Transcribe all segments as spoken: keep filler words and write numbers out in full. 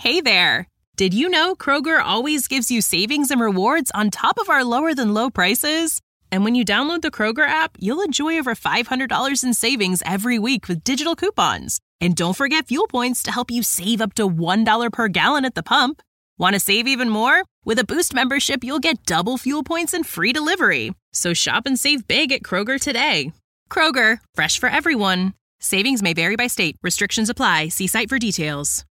Hey there! Did you know Kroger always gives you savings and rewards on top of our lower-than-low prices? And when you download the Kroger app, you'll enjoy over five hundred dollars in savings every week with digital coupons. And don't forget fuel points to help you save up to one dollar per gallon at the pump. Want to save even more? With a Boost membership, you'll get double fuel points and free delivery. So shop and save big at Kroger today. Kroger, fresh for everyone. Savings may vary by state. Restrictions apply. See site for details.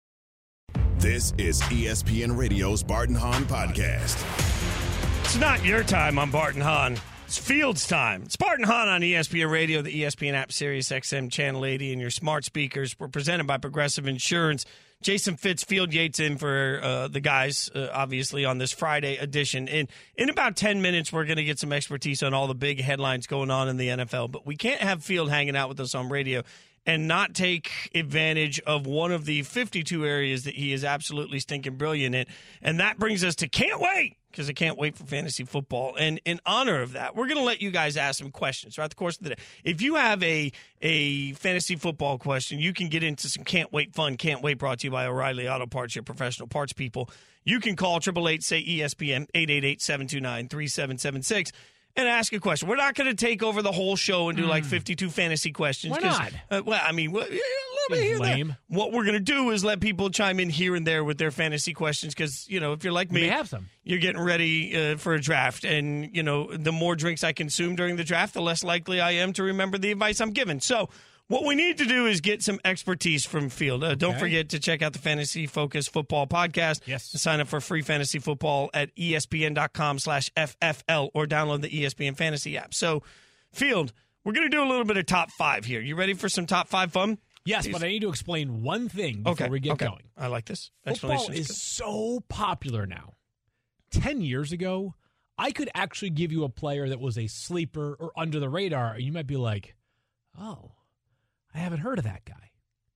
This is E S P N Radio's Bart and Hahn podcast. It's not your time on Bart and Hahn. It's Field's time. It's Bart and Hahn on E S P N Radio, the E S P N app, Sirius X M Channel eighty, and your smart speakers. We're presented by Progressive Insurance. Jason Fitz, Field Yates in for uh, the guys, uh, obviously, on this Friday edition. And in about ten minutes, we're going to get some expertise on all the big headlines going on in the N F L. But we can't have Field hanging out with us on radio and not take advantage of one of the fifty-two areas that he is absolutely stinking brilliant in. And that brings us to Can't Wait, because I can't wait for fantasy football. And in honor of that, we're going to let you guys ask some questions throughout the course of the day. If you have a a fantasy football question, you can get into some Can't Wait fun. Can't Wait brought to you by O'Reilly Auto Parts, your professional parts people. You can call eight eight eight, say E S P N, eight eight eight, seven two nine, three seven seven six. And ask a question. We're not going to take over the whole show and do mm. like fifty-two fantasy questions. Why not? Uh, well, I mean, well, yeah, a little bit here and there. What we're going to do is let people chime in here and there with their fantasy questions because, you know, if you're like me, have some. You're getting ready uh, for a draft. And, you know, the more drinks I consume during the draft, the less likely I am to remember the advice I'm given. So what we need to do is get some expertise from Field. Uh, okay. Don't forget to check out the Fantasy Focus Football Podcast. Yes. Sign up for free fantasy football at espn.com slash FFL or download the E S P N Fantasy app. So, Field, we're going to do a little bit of top five here. You ready for some top five fun? Yes, Please. But I need to explain one thing before okay. we get okay. going. I like this. Football is good. so popular now. Ten years ago, I could actually give you a player that was a sleeper or under the radar, and you might be like, oh, I haven't heard of that guy.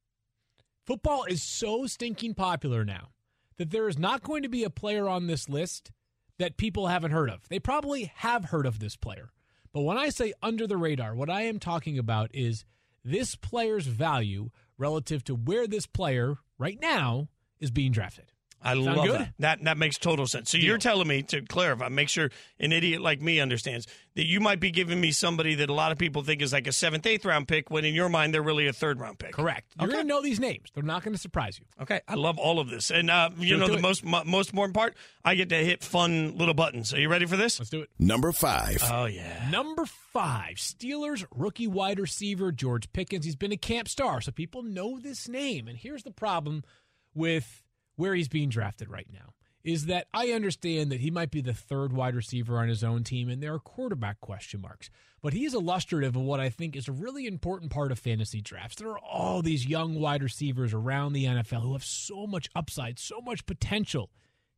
Football is so stinking popular now that there is not going to be a player on this list that people haven't heard of. They probably have heard of this player. But when I say under the radar, what I am talking about is this player's value relative to where this player right now is being drafted. I Sound love good? that. That that makes total sense. So Deal. You're telling me, to clarify, make sure an idiot like me understands, that you might be giving me somebody that a lot of people think is like a seventh, eighth round pick, when in your mind they're really a third round pick. Correct. You're okay. going to know these names. They're not going to surprise you. Okay. I love all of this. And, uh, you know, the it. most most important part, I get to hit fun little buttons. Are you ready for this? Let's do it. Number five. Oh, yeah. Number five, Steelers rookie wide receiver George Pickens. He's been a camp star, so people know this name. And here's the problem with where he's being drafted right now, is that I understand that he might be the third wide receiver on his own team, and there are quarterback question marks. But he is illustrative of what I think is a really important part of fantasy drafts. There are all these young wide receivers around the N F L who have so much upside, so much potential,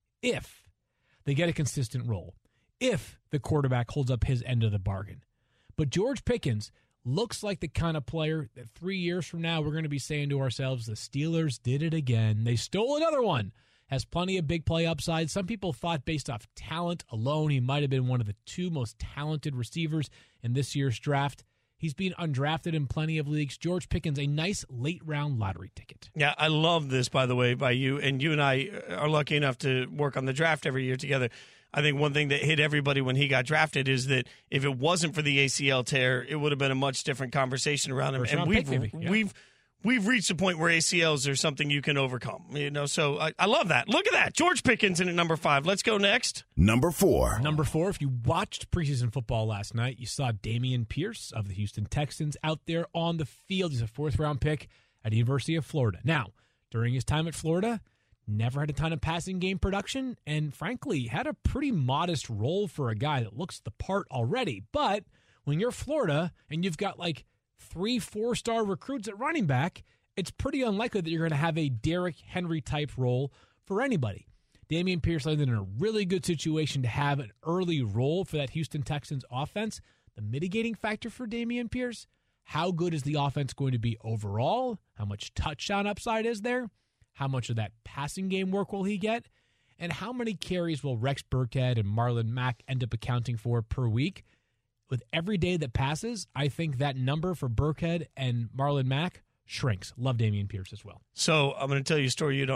if they get a consistent role, if the quarterback holds up his end of the bargain. But George Pickens looks like the kind of player that three years from now we're going to be saying to ourselves, the Steelers did it again. They stole another one. Has plenty of big play upside. Some people thought based off talent alone, he might have been one of the two most talented receivers in this year's draft. He's being undrafted in plenty of leagues. George Pickens, a nice late-round lottery ticket. Yeah, I love this, by the way, by you. And you and I are lucky enough to work on the draft every year together. I think one thing that hit everybody when he got drafted is that if it wasn't for the A C L tear, it would have been a much different conversation around him. First and round we've pick, maybe. Yeah. we've we've reached a point where A C Ls are something you can overcome. You know, so I, I love that. Look at that, George Pickens in at number five. Let's go next. Number four. Number four. If you watched preseason football last night, you saw Dameon Pierce of the Houston Texans out there on the field. He's a fourth round pick at the University of Florida. Now, during his time at Florida, never had a ton of passing game production, and frankly, had a pretty modest role for a guy that looks the part already. But when you're Florida and you've got like three four-star recruits at running back, it's pretty unlikely that you're going to have a Derrick Henry-type role for anybody. Dameon Pierce landed in a really good situation to have an early role for that Houston Texans offense. The mitigating factor for Dameon Pierce, how good is the offense going to be overall? How much touchdown upside is there? How much of that passing game work will he get? And how many carries will Rex Burkhead and Marlon Mack end up accounting for per week? With every day that passes, I think that number for Burkhead and Marlon Mack shrinks. Love Dameon Pierce as well. So I'm going to tell you a story you don't know.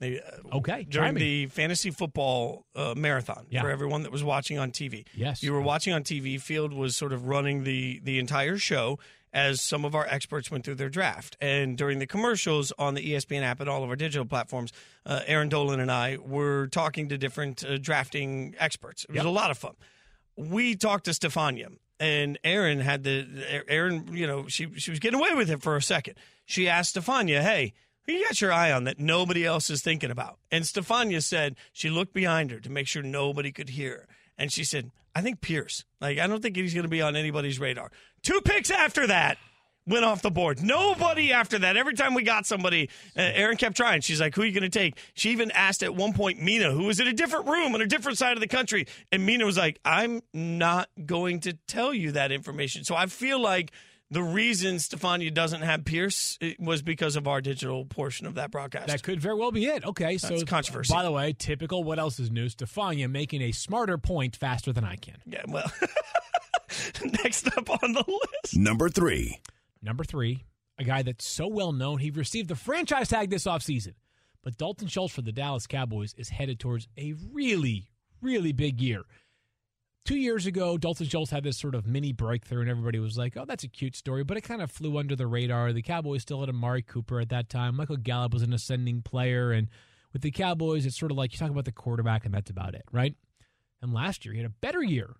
They, uh, okay. During the fantasy football uh, marathon yeah. for everyone that was watching on T V. Yes. You were watching on T V. Field was sort of running the, the entire show as some of our experts went through their draft. And during the commercials on the E S P N app and all of our digital platforms, uh, Aaron Dolan and I were talking to different uh, drafting experts. It was yep. a lot of fun. We talked to Stefania, and Aaron had the Aaron, you know, she she was getting away with it for a second. She asked Stefania, hey, who you got your eye on that nobody else is thinking about? And Stefania said she looked behind her to make sure nobody could hear her. And she said, I think Pierce. Like, I don't think he's going to be on anybody's radar. Two picks after that went off the board. Nobody after that. Every time we got somebody, uh, Aaron kept trying. She's like, who are you going to take? She even asked at one point Mina, who was in a different room on a different side of the country. And Mina was like, I'm not going to tell you that information. So I feel like the reason Stefania doesn't have Pierce was because of our digital portion of that broadcast. That could very well be it. Okay, That's so controversy. By the way, typical. What else is new? Stefania making a smarter point faster than I can. Yeah, well, next up on the list. Number three. Number three, a guy that's so well known, he received the franchise tag this offseason. But Dalton Schultz for the Dallas Cowboys is headed towards a really, really big year. Two years ago, Dalton Schultz had this sort of mini breakthrough, and everybody was like, oh, that's a cute story, but it kind of flew under the radar. The Cowboys still had Amari Cooper at that time. Michael Gallup was an ascending player, and with the Cowboys, it's sort of like you talk about the quarterback, and that's about it, right? And last year, he had a better year.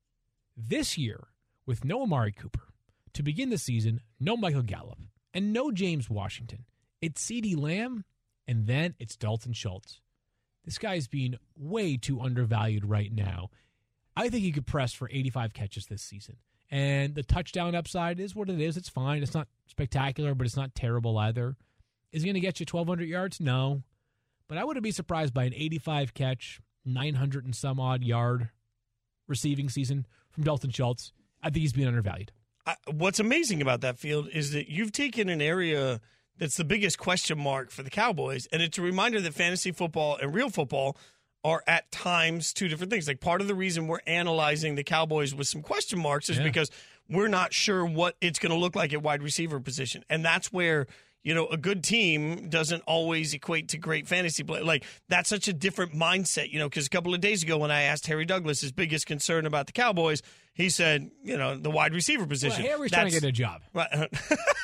This year, with no Amari Cooper, to begin the season, no Michael Gallup, and no James Washington. It's CeeDee Lamb, and then it's Dalton Schultz. This guy is being way too undervalued right now. I think he could press for eighty-five catches this season. And the touchdown upside is what it is. It's fine. It's not spectacular, but it's not terrible either. Is he going to get you twelve hundred yards? No. But I wouldn't be surprised by an eighty-five catch, nine hundred and some odd yard receiving season from Dalton Schultz. I think he's being undervalued. I, what's amazing about that, Field, is that you've taken an area that's the biggest question mark for the Cowboys, and it's a reminder that fantasy football and real football are at times two different things. Like, part of the reason we're analyzing the Cowboys with some question marks is yeah. because we're not sure what it's going to look like at wide receiver position. And that's where, you know, a good team doesn't always equate to great fantasy play. Like, that's such a different mindset, you know, because a couple of days ago when I asked Harry Douglas his biggest concern about the Cowboys, he said, you know, the wide receiver position. Well, Harry's that's, trying to get a job. Right.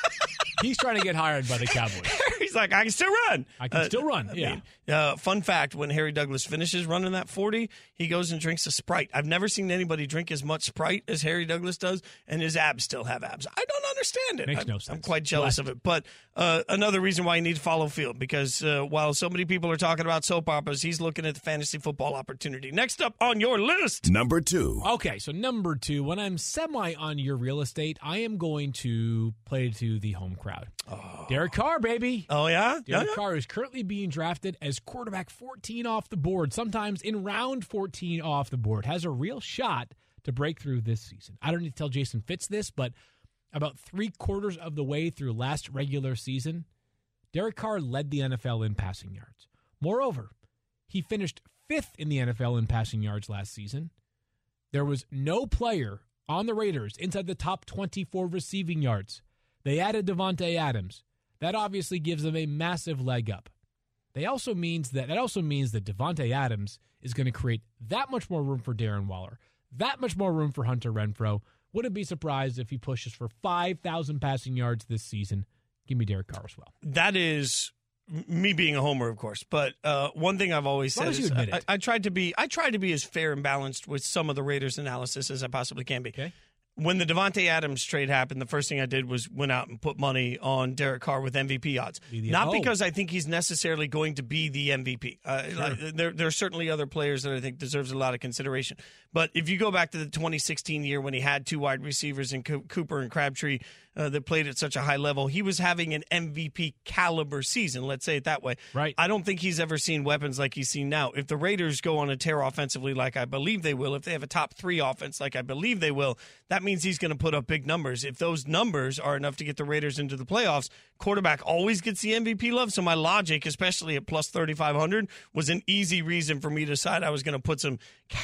He's trying to get hired by the Cowboys. He's like, I can still run. I can uh, still run, I yeah. Mean, uh, fun fact, when Harry Douglas finishes running that forty, he goes and drinks a Sprite. I've never seen anybody drink as much Sprite as Harry Douglas does, and his abs still have abs. I don't understand it. Makes I'm, no sense. I'm quite jealous Blessed. of it. But uh, another reason why you need to follow Field, because uh, while so many people are talking about soap operas, he's looking at the fantasy football opportunity. Next up on your list. Number two. Okay, so number two, when I'm semi on your real estate, I am going to play to the home crowd. Oh. Derek Carr, baby. Oh, yeah? Derek yeah, yeah. Carr is currently being drafted as quarterback fourteen off the board, sometimes in round fourteen off the board. Has a real shot to break through this season. I don't need to tell Jason Fitz this, but about three quarters of the way through last regular season, Derek Carr led the N F L in passing yards. Moreover, he finished fifth in the N F L in passing yards last season. There was no player on the Raiders inside the top twenty-four receiving yards. They added Davante Adams. That obviously gives them a massive leg up. They also means that that also means that Davante Adams is going to create that much more room for Darren Waller, that much more room for Hunter Renfrow. Wouldn't be surprised if he pushes for five thousand passing yards this season. Give me Derek Carr as well. That is me being a homer, of course. But uh, one thing I've always said is I, I, I tried to be I tried to be as fair and balanced with some of the Raiders analysis as I possibly can be. Okay. When the Davante Adams trade happened, the first thing I did was went out and put money on Derek Carr with M V P odds. The, Not oh. because I think he's necessarily going to be the M V P. Uh, sure. there, there are certainly other players that I think deserves a lot of consideration. But if you go back to the twenty sixteen year when he had two wide receivers in Co- Cooper and Crabtree uh, that played at such a high level, he was having an M V P caliber season, let's say it that way. Right. I don't think he's ever seen weapons like he's seen now. If the Raiders go on a tear offensively like I believe they will, if they have a top three offense like I believe they will, that means he's going to put up big numbers. If those numbers are enough to get the Raiders into the playoffs, quarterback always gets the M V P love. So my logic, especially at plus thirty-five hundred, was an easy reason for me to decide I was going to put some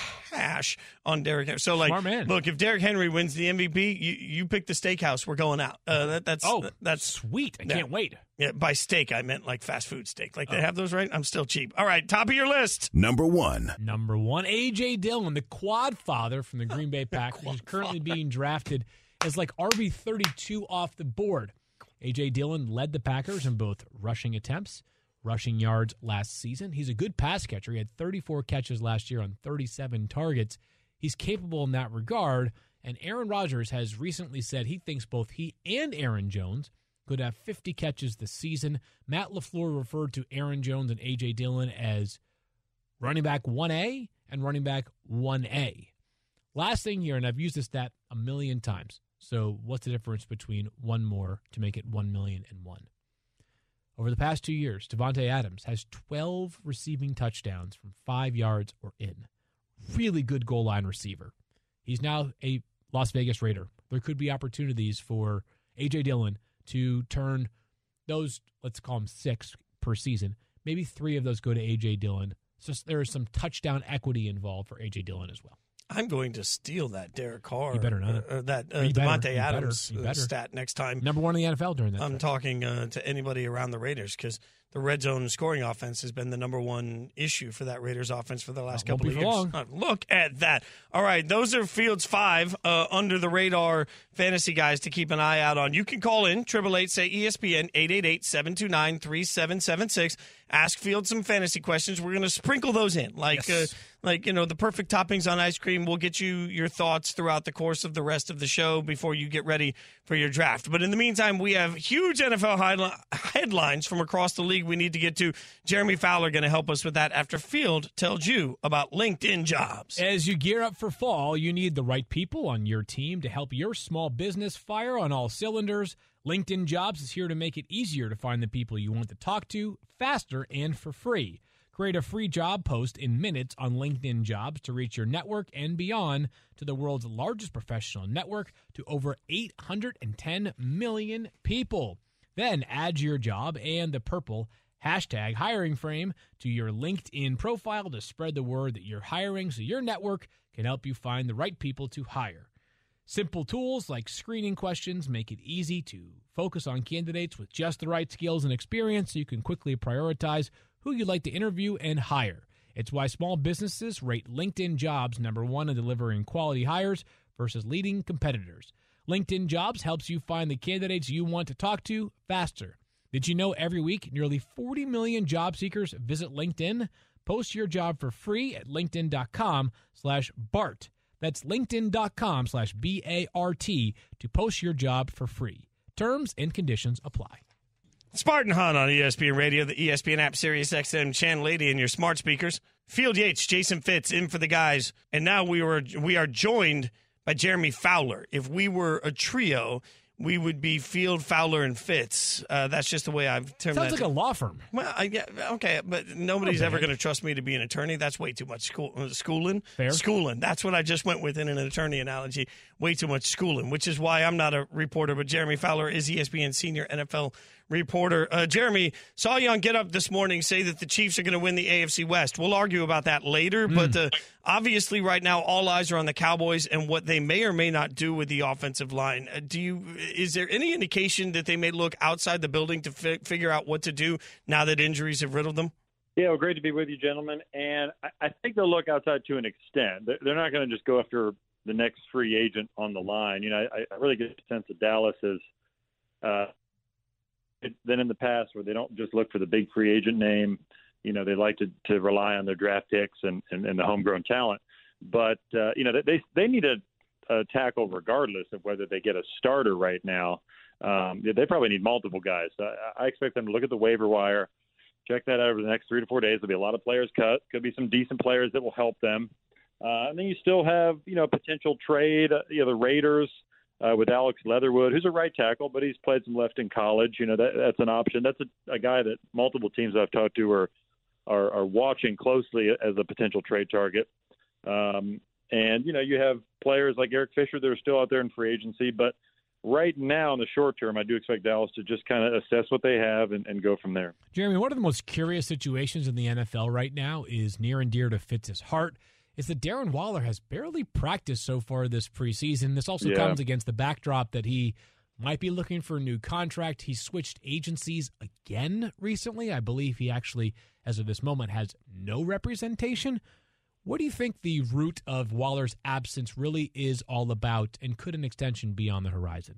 cash on Derrick Henry. So, like, Smart man. Look, if Derrick Henry wins the M V P, you, you pick the steakhouse. We're going out. Uh, that, that's oh, that's sweet. I yeah. can't wait. Yeah, by steak, I meant like fast food steak. Like they oh. have those, right? I'm still cheap. All right, top of your list. Number one. Number one, A J. Dillon, the quad father from the Green Bay Packers, who's currently being drafted as like R B thirty-two off the board. A J. Dillon led the Packers in both rushing attempts, rushing yards last season. He's a good pass catcher. He had thirty-four catches last year on thirty-seven targets. He's capable in that regard, and Aaron Rodgers has recently said he thinks both he and Aaron Jones could have fifty catches this season. Matt LaFleur referred to Aaron Jones and A J. Dillon as running back one A and running back one A. Last thing here, and I've used this stat a million times, so what's the difference between one more to make it one million and one? Over the past two years, Davante Adams has twelve receiving touchdowns from five yards or in. Really good goal line receiver. He's now a Las Vegas Raider. There could be opportunities for A J. Dillon to turn those, let's call them six per season. Maybe three of those go to A J. Dillon. So there is some touchdown equity involved for A J. Dillon as well. I'm going to steal that Derek Carr. You better not. Or, or that uh, Davante Adams you better. You better. stat next time. Number one in the N F L during that. I'm time. talking uh, to anybody around the Raiders because the red zone scoring offense has been the number one issue for that Raiders offense for the last Not couple of years. long. Uh, look at that. All right, those are Fields five uh, under the radar fantasy guys to keep an eye out on. You can call in, eight eight eight, say E S P N, eight eight eight, seven two nine, three seven seven six. Ask Fields some fantasy questions. We're going to sprinkle those in. Like, yes. uh, like you know, the perfect toppings on ice cream. We'll get you your thoughts throughout the course of the rest of the show before you get ready for your draft. But in the meantime, we have huge N F L highli- headlines from across the league we need to get to. Jeremy Fowler going to help us with that after Field tells you about LinkedIn Jobs. As you gear up for fall, you need the right people on your team to help your small business fire on all cylinders. LinkedIn Jobs is here to make it easier to find the people you want to talk to faster and for free. Create a free job post in minutes on LinkedIn Jobs to reach your network and beyond to the world's largest professional network to over eight hundred ten million people. Then add your job and the purple hashtag hiring frame to your LinkedIn profile to spread the word that you're hiring so your network can help you find the right people to hire. Simple tools like screening questions make it easy to focus on candidates with just the right skills and experience so you can quickly prioritize who you'd like to interview and hire. It's why small businesses rate LinkedIn Jobs number one in delivering quality hires versus leading competitors. LinkedIn Jobs helps you find the candidates you want to talk to faster. Did you know every week nearly forty million job seekers visit LinkedIn? Post your job for free at linkedin.com slash BART. That's linkedin.com slash B A R T to post your job for free. Terms and conditions apply. Spartan Hunt on E S P N Radio, the E S P N app, Sirius X M channel eighty, and your smart speakers. Field Yates, Jason Fitz in for the guys, and now we were we are joined by Jeremy Fowler. If we were a trio, we would be Field, Fowler, and Fitz. Uh, that's just the way I've termed Sounds that. like a law firm. Well, I, yeah, okay, but nobody's ever going to trust me to be an attorney. That's way too much school, uh, schooling. Fair. Schooling. That's what I just went with in an attorney analogy. Way too much schooling, which is why I'm not a reporter, but Jeremy Fowler is E S P N senior N F L reporter. Uh, Jeremy, saw you on Get Up this morning say that the Chiefs are going to win the A F C West. We'll argue about that later, mm. but uh, obviously right now all eyes are on the Cowboys and what they may or may not do with the offensive line. Uh, do you? Is there any indication that they may look outside the building to fi- figure out what to do now that injuries have riddled them? Yeah, well, great to be with you, gentlemen. And I, I think they'll look outside to an extent. They're, they're not going to just go after the next free agent on the line. You know, I, I really get the sense that Dallas is uh, than in the past where they don't just look for the big free agent name. You know, they like to, to rely on their draft picks and, and, and the homegrown talent. But, uh, you know, they they need a, a tackle regardless of whether they get a starter right now. Um, they probably need multiple guys. So I, I expect them to look at the waiver wire, check that out over the next three to four days. There'll be a lot of players cut. Could be some decent players that will help them. Uh, and then you still have, you know, potential trade, uh, you know, the Raiders uh, with Alex Leatherwood, who's a right tackle, but he's played some left in college. You know, that, that's an option. That's a, a guy that multiple teams I've talked to are, are, are watching closely as a potential trade target. Um, and, you know, you have players like Eric Fisher that are still out there in free agency. But right now, in the short term, I do expect Dallas to just kind of assess what they have and, and go from there. Jeremy, one of the most curious situations in the N F L right now is near and dear to Fitz's heart. Is that Darren Waller has barely practiced so far this preseason. This also yeah. comes against the backdrop that he might be looking for a new contract. He switched agencies again recently. I believe he actually, as of this moment, has no representation. What do you think the root of Waller's absence really is all about, and could an extension be on the horizon?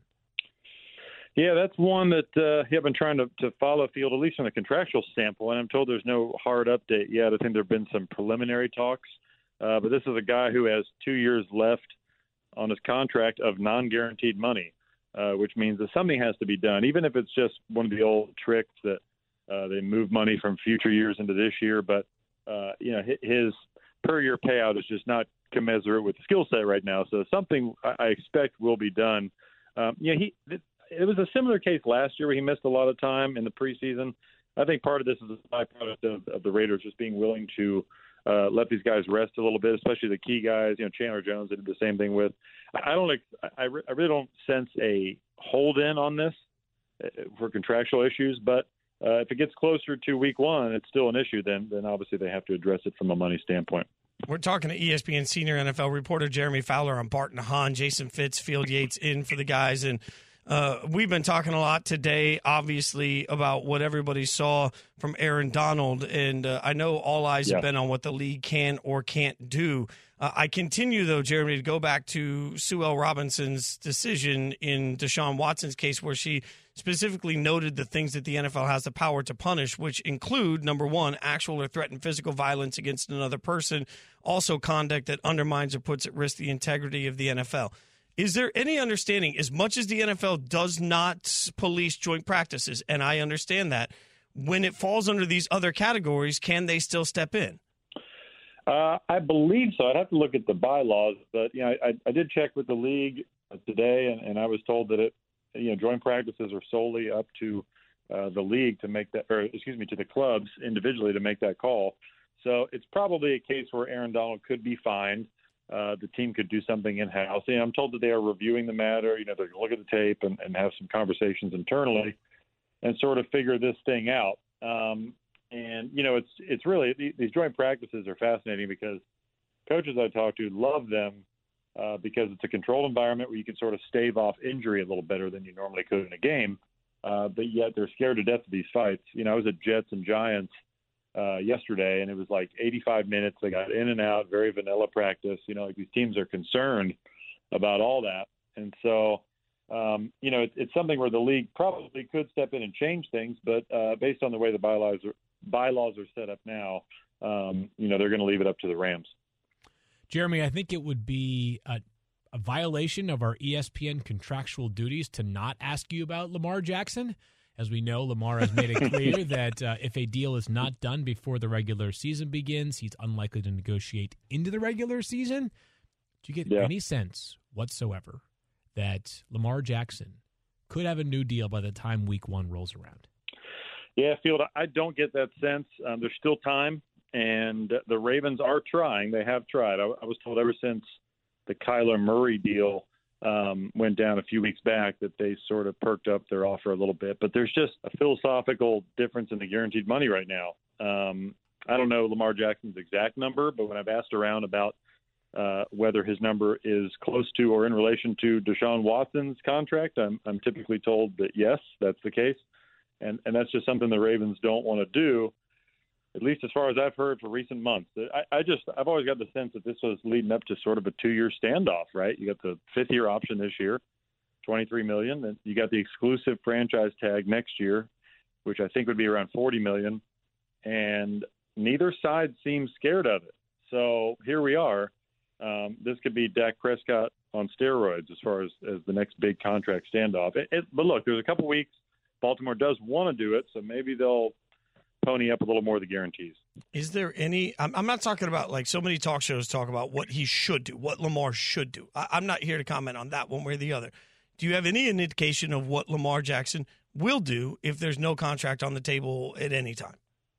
Yeah, that's one that uh, I've been trying to, to follow Field, at least on a contractual standpoint. I'm told there's no hard update yet. I think there have been some preliminary talks. Uh, but this is a guy who has two years left on his contract of non-guaranteed money, uh, which means that something has to be done, even if it's just one of the old tricks that uh, they move money from future years into this year. But, uh, you know, his per-year payout is just not commensurate with the skill set right now. So something I expect will be done. Um, yeah, he it was a similar case last year where he missed a lot of time in the preseason. I think part of this is a byproduct of, of the Raiders just being willing to uh, let these guys rest a little bit, especially the key guys. You know, Chandler Jones did the same thing with. I don't. I, I really don't sense a hold in on this for contractual issues, but uh, if it gets closer to week one, it's still an issue. Then, then obviously they have to address it from a money standpoint. We're talking to E S P N senior N F L reporter Jeremy Fowler on Bart and Hahn. Jason Fitz, Field Yates in for the guys. And uh, we've been talking a lot today, obviously, about what everybody saw from Aaron Donald. And uh, I know all eyes yeah. have been on what the league can or can't do. Uh, I continue, though, Jeremy, to go back to Sue L. Robinson's decision in Deshaun Watson's case, where she specifically noted the things that the N F L has the power to punish, which include, number one, actual or threatened physical violence against another person, also conduct that undermines or puts at risk the integrity of the N F L. Is there any understanding, as much as the N F L does not police joint practices, and I understand that, when it falls under these other categories, can they still step in? Uh, I believe so. I'd have to look at the bylaws, but you know, I, I did check with the league today, and, and I was told that it, you know, joint practices are solely up to uh, the league to make that, or excuse me, to the clubs individually to make that call. So it's probably a case where Aaron Donald could be fined. Uh, the team could do something in-house. You know, I'm told that they are reviewing the matter. You know, they're going to look at the tape and, and have some conversations internally and sort of figure this thing out. Um, and, you know, it's it's really – these joint practices are fascinating because coaches I talk to love them uh, because it's a controlled environment where you can sort of stave off injury a little better than you normally could in a game. Uh, but yet they're scared to death of these fights. You know, I was at Jets and Giants Uh, yesterday, and it was like eighty-five minutes. They got in and out, very vanilla practice. You know, like these teams are concerned about all that. And so, um, you know, it, it's something where the league probably could step in and change things, but uh, based on the way the bylaws are, bylaws are set up now, um, you know, they're going to leave it up to the Rams. Jeremy, I think it would be a, a violation of our E S P N contractual duties to not ask you about Lamar Jackson. As we know, Lamar has made it clear that uh, if a deal is not done before the regular season begins, he's unlikely to negotiate into the regular season. Do you get yeah. any sense whatsoever that Lamar Jackson could have a new deal by the time week one rolls around? Yeah, Field, I don't get that sense. Um, there's still time, and the Ravens are trying. They have tried. I, I was told ever since the Kyler Murray deal Um, went down a few weeks back that they sort of perked up their offer a little bit. But there's just a philosophical difference in the guaranteed money right now. Um, I don't know Lamar Jackson's exact number, but when I've asked around about uh, whether his number is close to or in relation to Deshaun Watson's contract, I'm, I'm typically told that yes, that's the case. And, and that's just something the Ravens don't want to do, at least as far as I've heard for recent months. I, I just, I've always got the sense that this was leading up to sort of a two-year standoff, right? You got the fifth-year option this year, twenty-three million dollars. Then you got the exclusive franchise tag next year, which I think would be around forty million dollars. And neither side seems scared of it. So here we are. Um, this could be Dak Prescott on steroids as far as, as the next big contract standoff. It, it, but look, there's a couple weeks. Baltimore does want to do it, so maybe they'll pony up a little more of the guarantees. Is there any I'm, I'm not talking about, like, so many talk shows talk about what he should do, what Lamar should do. I, I'm not here to comment on that one way or the other. Do you have any indication of what Lamar Jackson will do if there's no contract on the table at any time?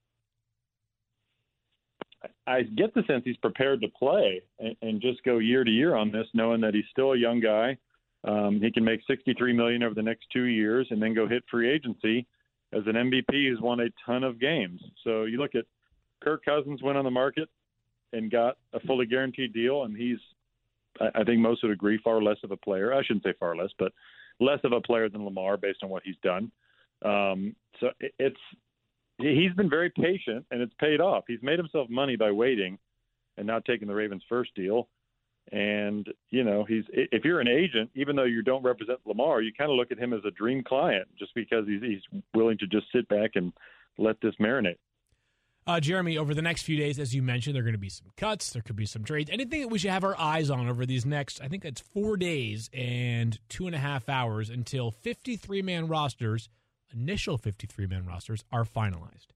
I get the sense he's prepared to play and, and just go year to year on this, knowing that he's still a young guy. Um, he can make sixty-three million dollars over the next two years and then go hit free agency as an M V P who's won a ton of games. So you look at Kirk Cousins went on the market and got a fully guaranteed deal, and he's, I think most would agree, far less of a player. I shouldn't say far less, but less of a player than Lamar based on what he's done. Um, so it, it's he's been very patient, and it's paid off. He's made himself money by waiting and not taking the Ravens' first deal. And, you know, he's if you're an agent, even though you don't represent Lamar, you kind of look at him as a dream client just because he's, he's willing to just sit back and let this marinate. Uh, Jeremy, over the next few days, as you mentioned, there are going to be some cuts. There could be some trades. Anything that we should have our eyes on over these next, I think it's four days and two and a half hours until fifty-three man rosters, initial fifty-three man rosters, are finalized.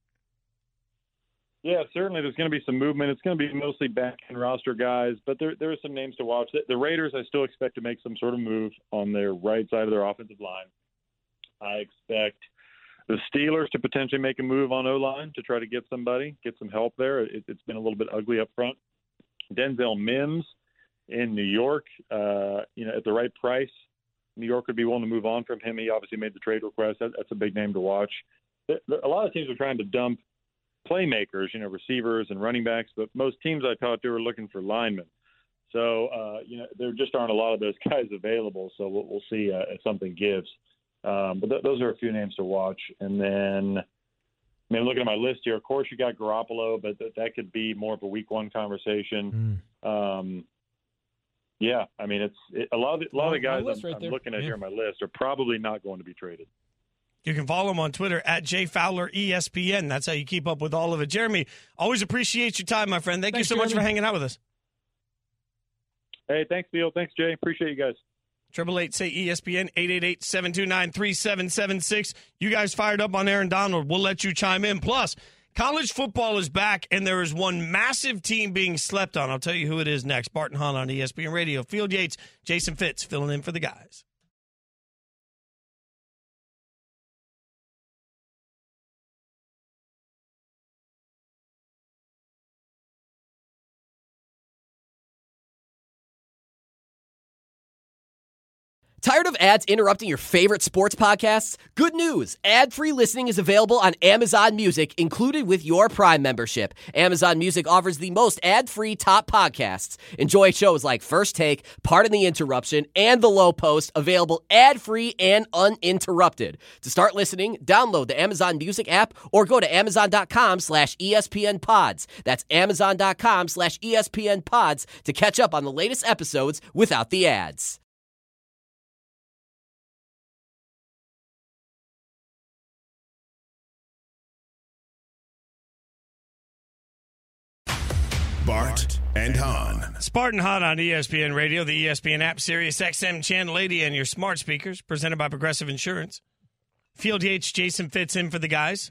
Yeah, certainly there's going to be some movement. It's going to be mostly back-end roster guys, but there there are some names to watch. The, the Raiders, I still expect to make some sort of move on their right side of their offensive line. I expect the Steelers to potentially make a move on O-line to try to get somebody, get some help there. It, it's been a little bit ugly up front. Denzel Mims in New York, uh, you know, at the right price, New York would be willing to move on from him. He obviously made the trade request. That, that's a big name to watch. A lot of teams are trying to dump playmakers, you know, receivers and running backs, but most teams I talked to are looking for linemen. So, uh, you know, there just aren't a lot of those guys available. So we'll, we'll see uh, if something gives. Um, but th- those are a few names to watch. And then, I mean, looking at my list here, of course you got Garoppolo, but th- that could be more of a week one conversation. Mm. Um, yeah, I mean, it's it, a lot of a lot of guys I'm, right I'm looking at yeah. here on my list are probably not going to be traded. You can follow him on Twitter at J Fowler E S P N. That's how you keep up with all of it. Jeremy, always appreciate your time, my friend. Thank thanks, you so Jeremy. much for hanging out with us. Hey, thanks, Bill. Thanks, Jay. Appreciate you guys. Triple eight say E S P N eight eight eight seven two nine three seven seven six. You guys fired up on Aaron Donald. We'll let you chime in. Plus, college football is back, and there is one massive team being slept on. I'll tell you who it is next. Barton Hahn on E S P N Radio. Field Yates, Jason Fitz filling in for the guys. Tired of ads interrupting your favorite sports podcasts? Good news! Ad-free listening is available on Amazon Music, included with your Prime membership. Amazon Music offers the most ad-free top podcasts. Enjoy shows like First Take, Pardon the Interruption, and The Low Post, available ad-free and uninterrupted. To start listening, download the Amazon Music app or go to amazon.com slash ESPN pods. That's amazon.com slash ESPN pods to catch up on the latest episodes without the ads. Bart and Hahn. Spartan Hahn on E S P N Radio, the E S P N app, Sirius X M Channel eighty, and your smart speakers, presented by Progressive Insurance. Field Yates, Jason Fitz in for the guys.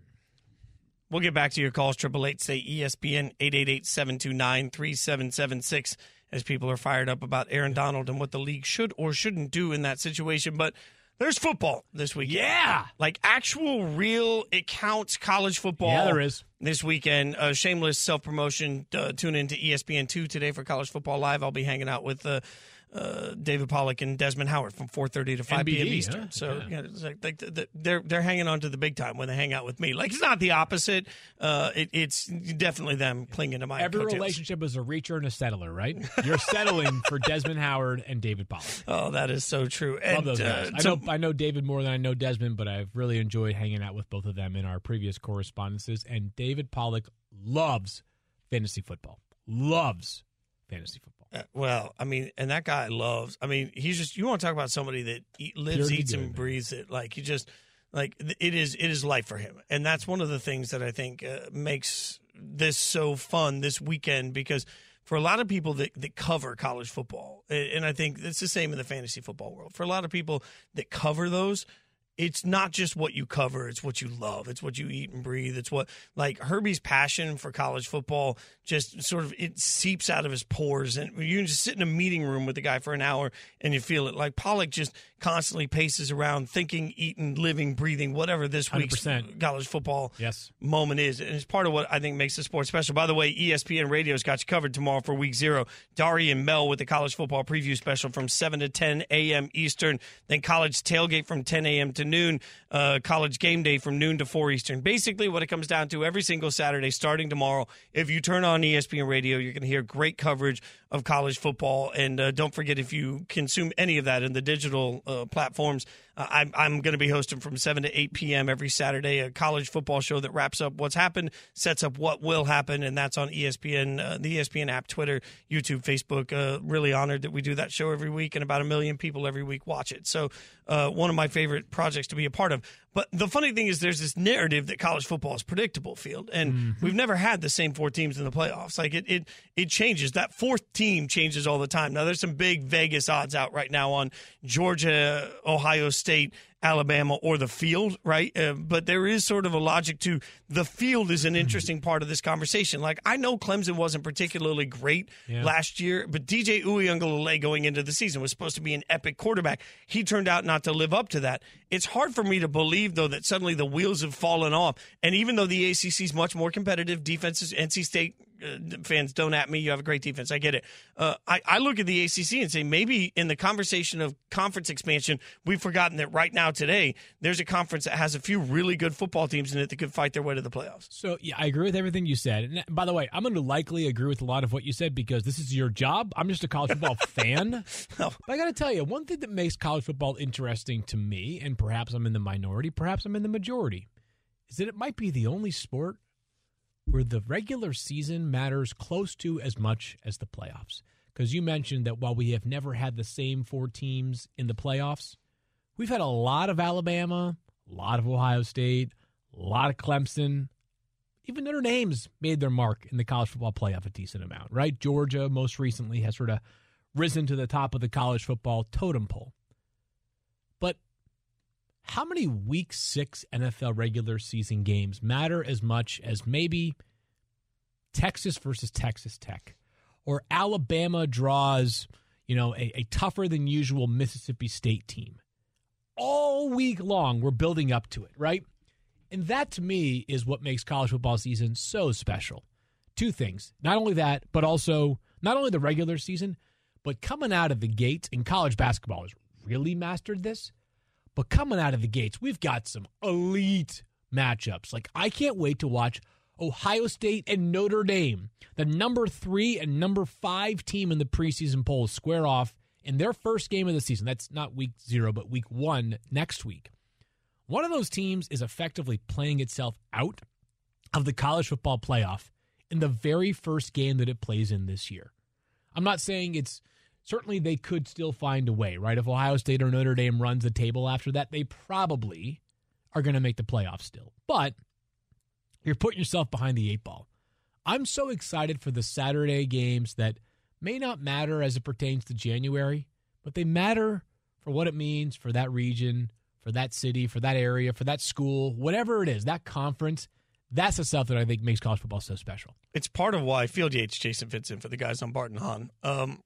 We'll get back to your calls, triple eight say E S P N eight eight eight seven two nine three seven seven six, as people are fired up about Aaron Donald and what the league should or shouldn't do in that situation. But there's football this weekend. Yeah. Like actual, real, it counts college football. Yeah, there is. This weekend. Uh, shameless self-promotion. Uh, tune in to E S P N two today for College Football Live. I'll be hanging out with uh, uh, David Pollack and Desmond Howard from four thirty to five p.m. Eastern. Huh? So yeah. Yeah, it's like, like the, the, they're they're hanging on to the big time when they hang out with me. Like, it's not the opposite. Uh, it, it's definitely them clinging to my Every coattails. Relationship is a reacher and a settler, right? You're settling for Desmond Howard and David Pollack. Oh, that is so true. Love and, those guys. Uh, I know I know David more than I know Desmond, but I've really enjoyed hanging out with both of them in our previous correspondences. And David Pollack loves fantasy football. Loves fantasy football. Uh, well, I mean, and that guy loves, I mean, he's just, you want to talk about somebody that eat, lives, Purely eats, good, and man. breathes it. Like, he just, like, it is, it is life for him. And that's one of the things that I think uh, makes this so fun this weekend, because for a lot of people that, that cover college football, and I think it's the same in the fantasy football world, for a lot of people that cover those, it's not just what you cover, it's what you love. It's what you eat and breathe. It's what, like, Herbie's passion for college football just sort of, it seeps out of his pores. And you can just sit in a meeting room with the guy for an hour and you feel it. Like, Pollack just constantly paces around thinking, eating, living, breathing, whatever this week's one hundred percent college football yes. moment is. And it's part of what I think makes the sport special. By the way, E S P N Radio's got you covered tomorrow for week zero. Dari and Mel with the college football preview special from seven to ten a.m. Eastern. Then college tailgate from ten a.m. to noon, uh, College Game Day from noon to four Eastern. Basically, what it comes down to every single Saturday starting tomorrow, if you turn on E S P N Radio, you're going to hear great coverage of college football. And uh, don't forget, if you consume any of that in the digital uh, platforms, uh, I'm, I'm going to be hosting from seven to eight p.m. every Saturday a college football show that wraps up what's happened, sets up what will happen, and that's on E S P N, uh, the E S P N app, Twitter, YouTube, Facebook. Uh, really honored that we do that show every week, and about a million people every week watch it. So uh, one of my favorite projects to be a part of. But the funny thing is there's this narrative that college football is predictable, Field, and mm-hmm. we've never had the same four teams in the playoffs. Like, it, it it changes. That fourth team changes all the time. Now, there's some big Vegas odds out right now on Georgia, Ohio State, Alabama, or the field, right? Uh, but there is sort of a logic to the field is an interesting part of this conversation. Like, I know Clemson wasn't particularly great yeah. last year, but D J Uiagalelei going into the season was supposed to be an epic quarterback. He turned out not to live up to that. It's hard for me to believe, though, that suddenly the wheels have fallen off. And even though the A C C is much more competitive, defenses, N C State uh, fans, don't at me. You have a great defense. I get it. Uh, I, I look at the A C C and say maybe in the conversation of conference expansion, we've forgotten that right now today there's a conference that has a few really good football teams in it that could fight their way to the playoffs. So, yeah, I agree with everything you said. And by the way, I'm going to likely agree with a lot of what you said because this is your job. I'm just a college football fan. No. But I got to tell you, one thing that makes college football interesting to me, and perhaps I'm in the minority, perhaps I'm in the majority, is that it might be the only sport where the regular season matters close to as much as the playoffs. Because you mentioned that while we have never had the same four teams in the playoffs, we've had a lot of Alabama, a lot of Ohio State, a lot of Clemson. Even Notre Dame's made their mark in the college football playoff a decent amount, right? Georgia most recently has sort of risen to the top of the college football totem pole. But how many week six N F L regular season games matter as much as maybe Texas versus Texas Tech, or Alabama draws, you know, a, a tougher than usual Mississippi State team? All week long, we're building up to it, right? And that, to me, is what makes college football season so special. Two things. Not only that, but also not only the regular season, but coming out of the gates, and college basketball has really mastered this, but coming out of the gates, we've got some elite matchups. Like, I can't wait to watch Ohio State and Notre Dame, the number three and number five team in the preseason polls, square off in their first game of the season. That's not week zero, but week one next week. One of those teams is effectively playing itself out of the college football playoff in the very first game that it plays in this year. I'm not saying it's certainly they could still find a way, right? If Ohio State or Notre Dame runs the table after that, they probably are going to make the playoffs still. But you're putting yourself behind the eight ball. I'm so excited for the Saturday games that may not matter as it pertains to January, but they matter for what it means for that region, for that city, for that area, for that school, whatever it is, that conference. That's the stuff that I think makes college football so special. It's part of why Field Yates Jason fits in for the guys on Bart and Hahn. Um,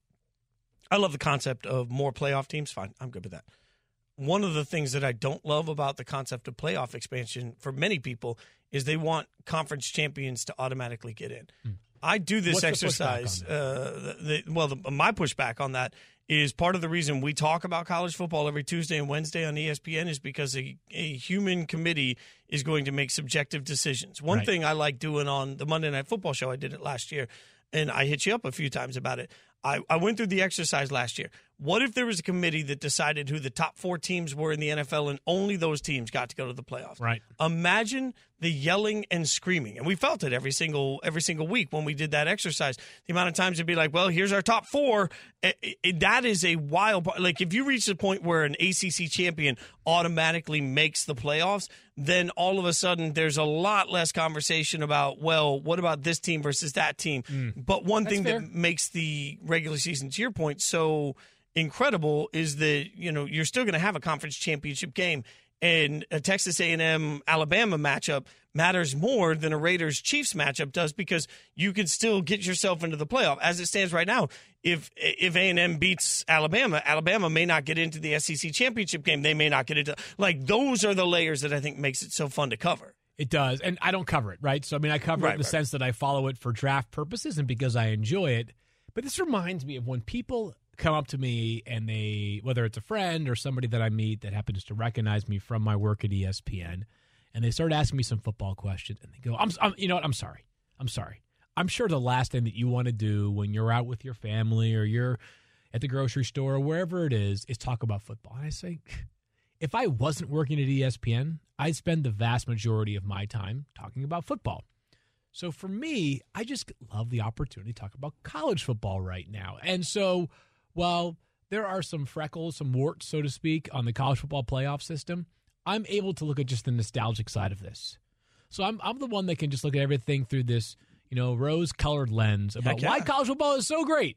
I love the concept of more playoff teams. Fine, I'm good with that. One of the things that I don't love about the concept of playoff expansion for many people is they want conference champions to automatically get in. Hmm. I do this What's exercise. Uh, the, the, well, the, my pushback on that is part of the reason we talk about college football every Tuesday and Wednesday on E S P N is because a, a human committee is going to make subjective decisions. One right. thing I like doing on the Monday Night Football show, I did it last year, and I hit you up a few times about it. I, I went through the exercise last year. What if there was a committee that decided who the top four teams were in the N F L and only those teams got to go to the playoffs? Right. Imagine the yelling and screaming. And we felt it every single every single week when we did that exercise. The amount of times it'd be like, well, here's our top four. It, it, that is a wild – like if you reach the point where an A C C champion automatically makes the playoffs, then all of a sudden there's a lot less conversation about, well, what about this team versus that team? Mm. But one That's thing fair. that makes the regular season, to your point, so – incredible is that, you know, you're still going to have a conference championship game, and a Texas A and M Alabama matchup matters more than a Raiders Chiefs matchup does because you can still get yourself into the playoff. As it stands right now, if if A and M beats Alabama, Alabama may not get into the S E C championship game. They may not get into – like, those are the layers that I think makes it so fun to cover. It does, and I don't cover it, right? So, I mean, I cover right, it in the right. sense that I follow it for draft purposes and because I enjoy it. But this reminds me of when people – come up to me and they, whether it's a friend or somebody that I meet that happens to recognize me from my work at E S P N, and they start asking me some football questions, and they go, I'm, I'm you know what, I'm sorry. I'm sorry. I'm sure the last thing that you want to do when you're out with your family or you're at the grocery store or wherever it is, is talk about football. And I say, if I wasn't working at E S P N, I'd spend the vast majority of my time talking about football. So for me, I just love the opportunity to talk about college football right now. And so while there are some freckles, some warts, so to speak, on the college football playoff system, I'm able to look at just the nostalgic side of this. So I'm I'm the one that can just look at everything through this, you know, rose-colored lens about yeah. why college football is so great.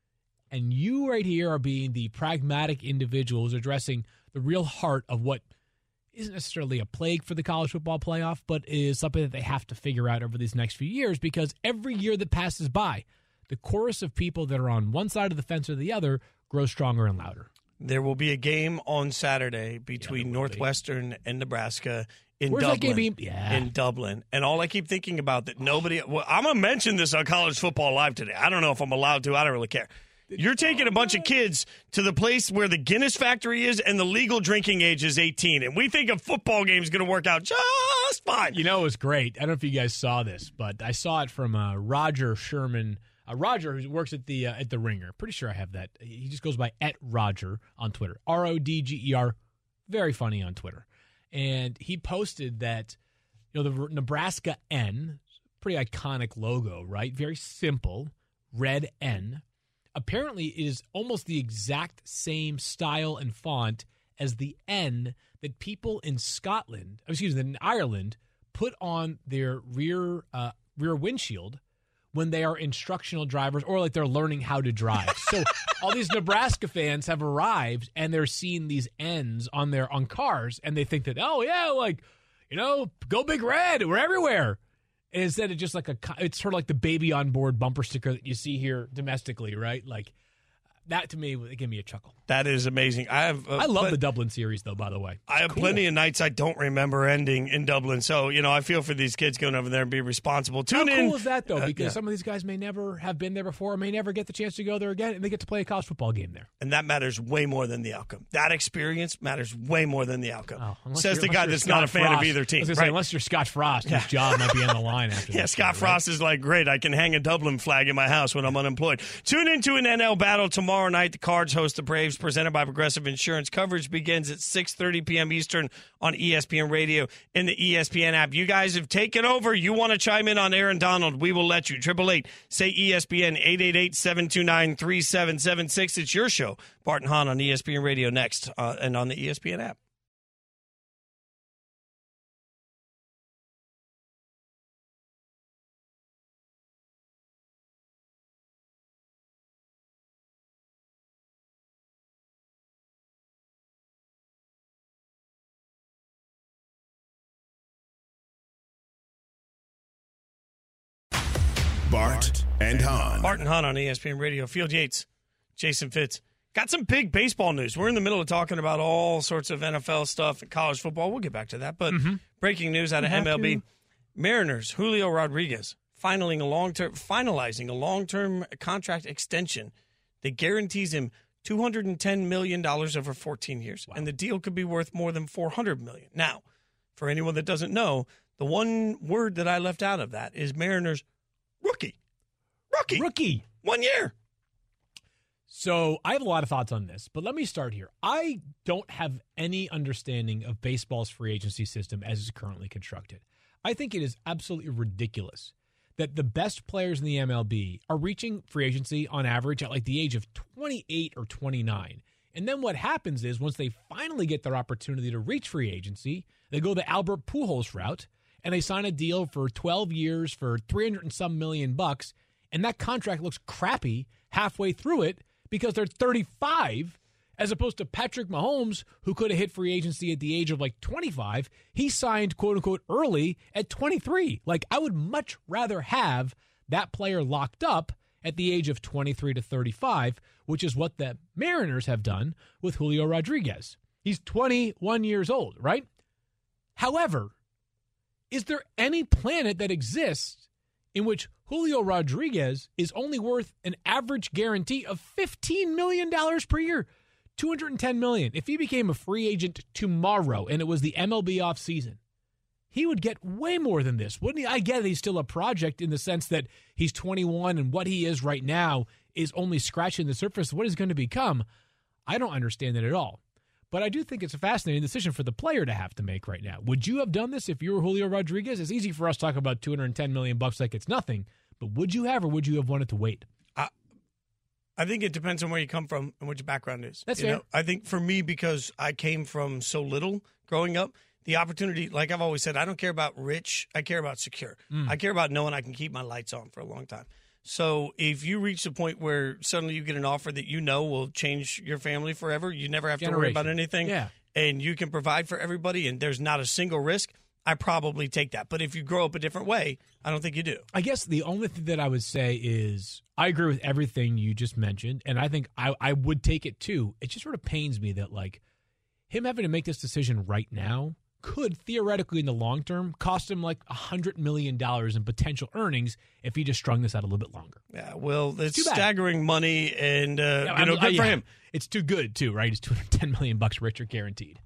And you right here are being the pragmatic individuals addressing the real heart of what isn't necessarily a plague for the college football playoff, but is something that they have to figure out over these next few years, because every year that passes by, the chorus of people that are on one side of the fence or the other grows stronger and louder. There will be a game on Saturday between yeah, Northwestern be. and Nebraska in Where's Dublin. that game being? Yeah. In Dublin. And all I keep thinking about that nobody well, I'm going to mention this on College Football Live today. I don't know if I'm allowed to. I don't really care. You're taking a bunch of kids to the place where the Guinness factory is and the legal drinking age is eighteen. And we think a football game is going to work out just fine. You know, it was great. I don't know if you guys saw this, but I saw it from uh, Roger Sherman. Uh, Roger, who works at the uh, at the Ringer. Pretty sure I have that. He just goes by at Roger on Twitter. R O D G E R. Very funny on Twitter. And he posted that, you know, the Nebraska N, pretty iconic logo, right? Very simple, red N. Apparently it is almost the exact same style and font as the N that people in Scotland, excuse me, in Ireland, put on their rear uh, rear windshield when they are instructional drivers or like they're learning how to drive. So all these Nebraska fans have arrived and they're seeing these N's on their on cars and they think that, oh yeah, like, you know, go Big Red, we're everywhere. And instead of just like a, it's sort of like the baby on board bumper sticker that you see here domestically, right? Like that to me, it gave me a chuckle. That is amazing. I have. Uh, I love pl- the Dublin series, though. By the way, I have cool. plenty of nights I don't remember ending in Dublin. So you know, I feel for these kids going over there and be responsible. Tune How in. How cool is that, though? Because uh, yeah. some of these guys may never have been there before, or may never get the chance to go there again, and they get to play a college football game there. And that matters way more than the outcome. That experience matters way more than the outcome. Oh, Says the guy that's not a fan Frost. of either team. I was gonna right? say, unless you're Scott Frost, whose job might be on the line after yeah, this Scott year, Frost right? is like, great, I can hang a Dublin flag in my house when I'm unemployed. Tune into an N L battle tomorrow night. The Cards host the Braves, presented by Progressive Insurance. Coverage begins at six thirty p.m. Eastern on E S P N Radio and the E S P N app. You guys have taken over. You want to chime in on Aaron Donald, we will let you. Triple eight, say E S P N, eight eight eight, seven two nine, three seven seven six. It's your show, Bart and Hahn on E S P N Radio next uh, and on the E S P N app. Bart and Hahn. Bart and Hahn on E S P N Radio. Field Yates, Jason Fitz. Got some big baseball news. We're in the middle of talking about all sorts of N F L stuff and college football. We'll get back to that. But mm-hmm. breaking news out of M L B. To. Mariners, Julio Rodriguez, finalizing a long-term, finalizing a long-term contract extension that guarantees him two hundred ten million dollars over fourteen years. Wow. And the deal could be worth more than four hundred million dollars. Now, for anyone that doesn't know, the one word that I left out of that is Mariners rookie. Rookie. Rookie. One year. So I have a lot of thoughts on this, but let me start here. I don't have any understanding of baseball's free agency system as it's currently constructed. I think it is absolutely ridiculous that the best players in the M L B are reaching free agency on average at like the age of twenty-eight or twenty-nine. And then what happens is once they finally get their opportunity to reach free agency, they go the Albert Pujols route and they sign a deal for twelve years for three hundred and some million bucks. And that contract looks crappy halfway through it because they're thirty-five, as opposed to Patrick Mahomes, who could have hit free agency at the age of like twenty-five. He signed, quote unquote, early at twenty-three. Like, I would much rather have that player locked up at the age of twenty-three to thirty-five, which is what the Mariners have done with Julio Rodriguez. He's twenty-one years old, right? However, is there any planet that exists in which Julio Rodriguez is only worth an average guarantee of fifteen million dollars per year, two hundred ten million dollars. If he became a free agent tomorrow and it was the M L B offseason, he would get way more than this, wouldn't he? I get it, he's still a project in the sense that he's twenty-one and what he is right now is only scratching the surface of what he's going to become. I don't understand it at all. But I do think it's a fascinating decision for the player to have to make right now. Would you have done this if you were Julio Rodriguez? It's easy for us to talk about two hundred ten million dollars bucks like it's nothing, but would you have or would you have wanted to wait? I, I think it depends on where you come from and what your background is. That's you fair. know? I think for me, because I came from so little growing up, the opportunity, like I've always said, I don't care about rich. I care about secure. Mm. I care about knowing I can keep my lights on for a long time. So if you reach the point where suddenly you get an offer that you know will change your family forever, you never have to Generation. worry about anything, yeah. and you can provide for everybody and there's not a single risk, I probably take that. But if you grow up a different way, I don't think you do. I guess the only thing that I would say is I agree with everything you just mentioned, and I think I, I would take it too. It just sort of pains me that, like, him having to make this decision right now could theoretically in the long term cost him like one hundred million dollars in potential earnings if he just strung this out a little bit longer. Yeah, well, it's staggering money, and uh, yeah, you know, good I, for yeah. him. It's too good, too, right? He's two hundred ten million dollars bucks richer guaranteed.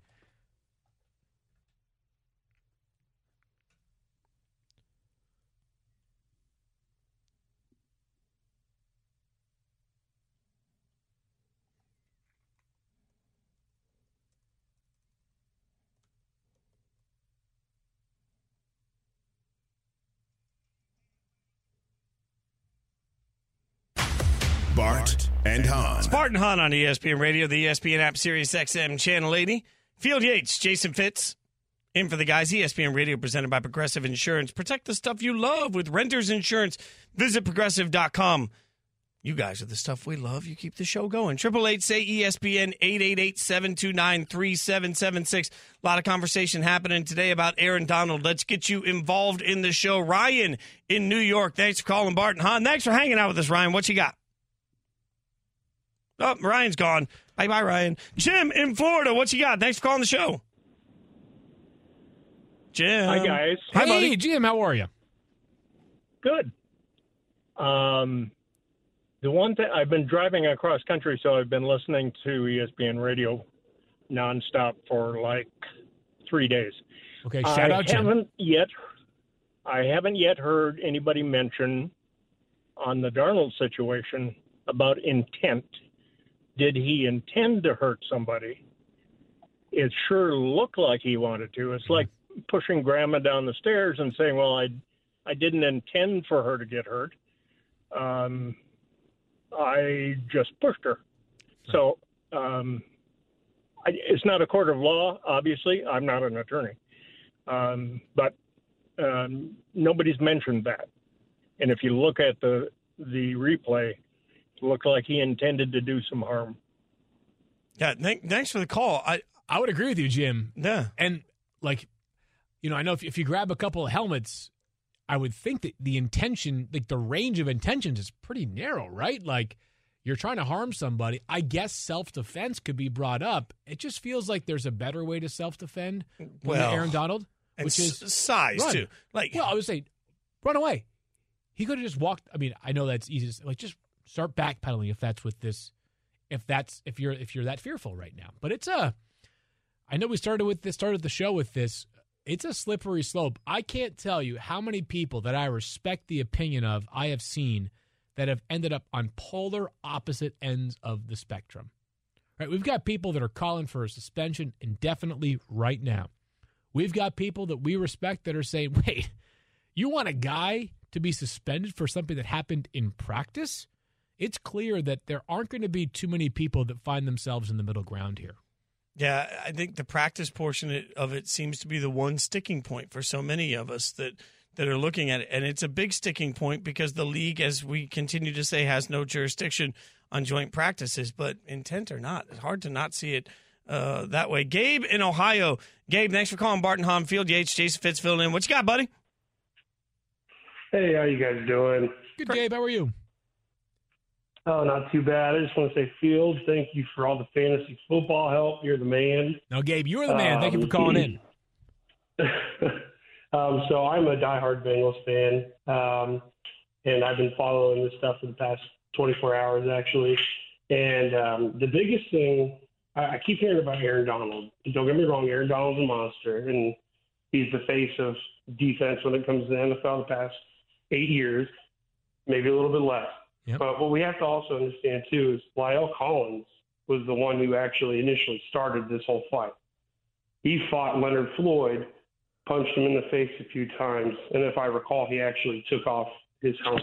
Bart and Hahn. Bart and Hahn on E S P N Radio, the E S P N app, Sirius X M Channel eighty. Field Yates, Jason Fitz, in for the guys. E S P N Radio presented by Progressive Insurance. Protect the stuff you love with Renters Insurance. Visit progressive dot com. You guys are the stuff we love. You keep the show going. Triple eight say E S P N, eight eight eight, seven two nine, three seven seven six. A lot of conversation happening today about Aaron Donald. Let's get you involved in the show. Ryan in New York. Thanks for calling Bart and Hahn. Thanks for hanging out with us, Ryan. What you got? Oh, Ryan's gone. Bye-bye, Ryan. Jim in Florida, what you got? Thanks for calling the show. Jim. Hi, guys. Hi, hey, buddy. Jim, how are you? Good. Um, the one thing, I've been driving across country, so I've been listening to E S P N Radio nonstop for like three days. Okay, shout I out, Jim. Haven't yet, I haven't yet heard anybody mention on the Darnold situation about intent. Did he intend to hurt somebody? It sure looked like he wanted to. It's like pushing Grandma down the stairs and saying, well, I I didn't intend for her to get hurt. Um, I just pushed her. So um, I, it's not a court of law, obviously. I'm not an attorney. Um, but um, nobody's mentioned that. And if you look at the the replay, looked like he intended to do some harm. Yeah, th- thanks for the call. I I would agree with you, Jim. Yeah. And, like, you know, I know if, if you grab a couple of helmets, I would think that the intention, like the range of intentions is pretty narrow, right? Like, you're trying to harm somebody. I guess self-defense could be brought up. It just feels like there's a better way to self-defend than Well, Aaron Donald, and which is s- size, run. too. Like, Well, I would say run away. He could have just walked. I mean, I know that's easy to say. Like, just start backpedaling if that's what this, if that's if you're if you're that fearful right now. But it's a, I know we started with this, started the show with this. It's a slippery slope. I can't tell you how many people that I respect the opinion of I have seen that have ended up on polar opposite ends of the spectrum. Right? We've got people that are calling for a suspension indefinitely right now. We've got people that we respect that are saying, wait, you want a guy to be suspended for something that happened in practice? It's clear that there aren't going to be too many people that find themselves in the middle ground here. yeah, I think the practice portion of it seems to be the one sticking point for so many of us that, that are looking at it. And it's a big sticking point because the league, as we continue to say, has no jurisdiction on joint practices. But intent or not, it's hard to not see it uh, that way. Gabe in Ohio. Gabe, thanks for calling Bart and Hahn. Field Yates, Jason Fitz filled in. What you got, buddy? Hey, how you guys doing? Good, Gabe. How are you? Oh, not too bad. I just want to say, Field, thank you for all the fantasy football help. You're the man. No, Gabe, you're the man. Thank you for calling in. Um, so I'm a diehard Bengals fan, um, and I've been following this stuff for the past twenty-four hours, actually. And um, the biggest thing, I, I keep hearing about Aaron Donald. Don't get me wrong, Aaron Donald's a monster, and he's the face of defense when it comes to the N F L the past eight years, maybe a little bit less. Yep. But what we have to also understand, too, is La'el Collins was the one who actually initially started this whole fight. He fought Leonard Floyd, punched him in the face a few times, and if I recall, he actually took off his helmet.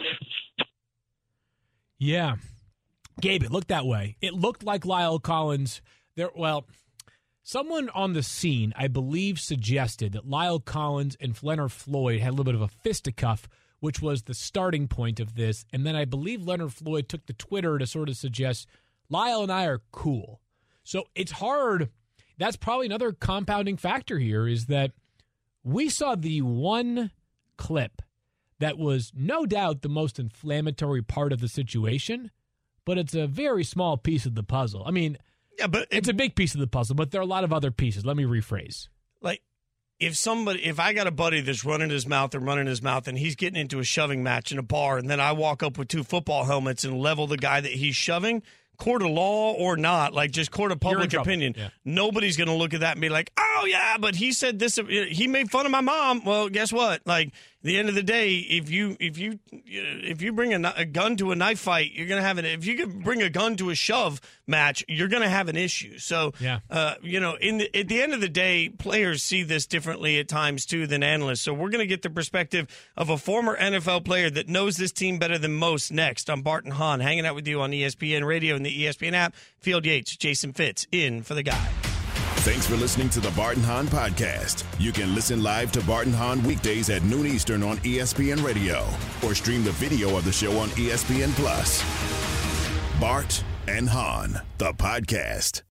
Yeah. Gabe, it looked that way. It looked like La'el Collins. There, well, someone on the scene, I believe, suggested that La'el Collins and Leonard Floyd had a little bit of a fisticuff, which was the starting point of this. And then I believe Leonard Floyd took to Twitter to sort of suggest La'el and I are cool. So it's hard. That's probably another compounding factor here is that we saw the one clip that was no doubt the most inflammatory part of the situation, but it's a very small piece of the puzzle. I mean, yeah, but it's it, a big piece of the puzzle, but there are a lot of other pieces. Let me rephrase. Like, if somebody, if I got a buddy that's running his mouth and running his mouth and he's getting into a shoving match in a bar, and then I walk up with two football helmets and level the guy that he's shoving, court of law or not, like just court of public opinion, yeah. Nobody's going to look at that and be like, oh, yeah, but he said this. He made fun of my mom. Well, guess what? Like, at the end of the day, if you if you if you bring a, a gun to a knife fight, you're going to have an. If you could bring a gun to a shove match, you're going to have an issue. So, yeah. uh, you know, in the, at the end of the day, players see this differently at times too than analysts. So we're going to get the perspective of a former N F L player that knows this team better than most. Next, I'm Bart and Hahn, hanging out with you on E S P N Radio and the E S P N app. Field Yates, Jason Fitz, in for the guy. Thanks for listening to the Bart and Hahn podcast. You can listen live to Bart and Hahn weekdays at noon Eastern on E S P N Radio or stream the video of the show on E S P N Plus. Bart and Hahn, the podcast.